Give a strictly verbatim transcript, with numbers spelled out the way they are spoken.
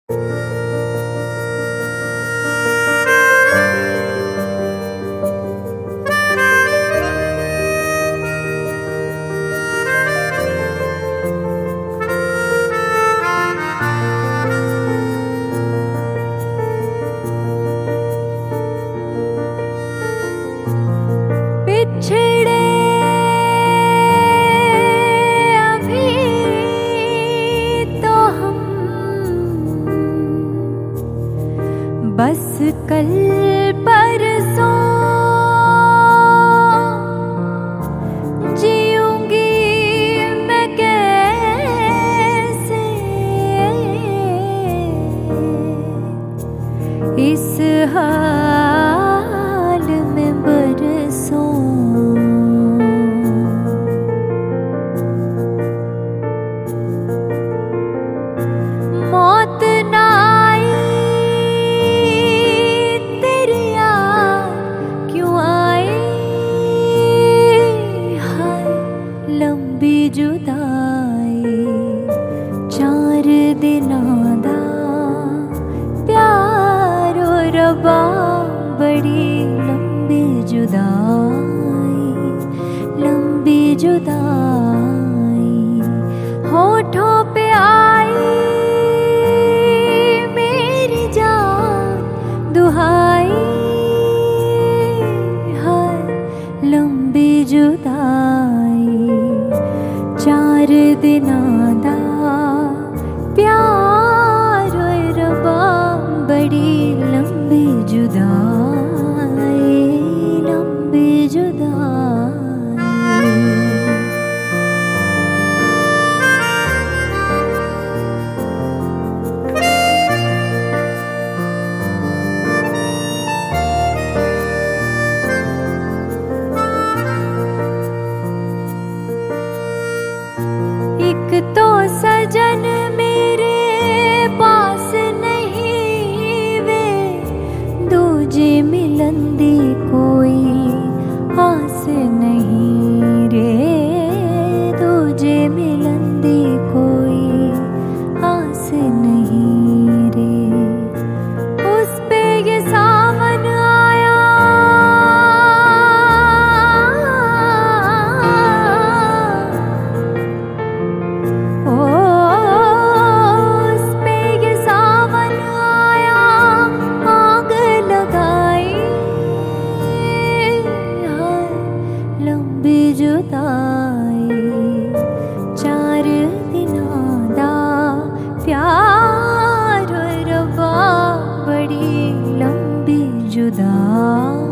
बिछड़े अभी तो हम बस कल परसों जीऊंगी मैं कैसे इस हाल में बरसों। मौत ना आई तेरी याद क्यों आई, हाय लंबी जुदाई चार दिनां दा प्यार और रबा बड़ी लंबी जुदाई, लंबी जुदाई होठों पे आई मेरी जान दुहाई, हाय लंबी जुदाई चार दिनां दा प्यार और रबा बड़ी लंबी जुदाई, लंबी जुदाई। एक तो सजन मेरे पास नहीं वे, दूजे मिलन दी कोई आस नहीं रे, दूजे मिलन दी कोई आस नहीं रे। उस पे ये सावन आया ओ, उस पे ये सावन आया आग लगाई, हाय लंबी जुदाई चार दिनां दा प्यार और रबा बड़ी लंबी जुदाई।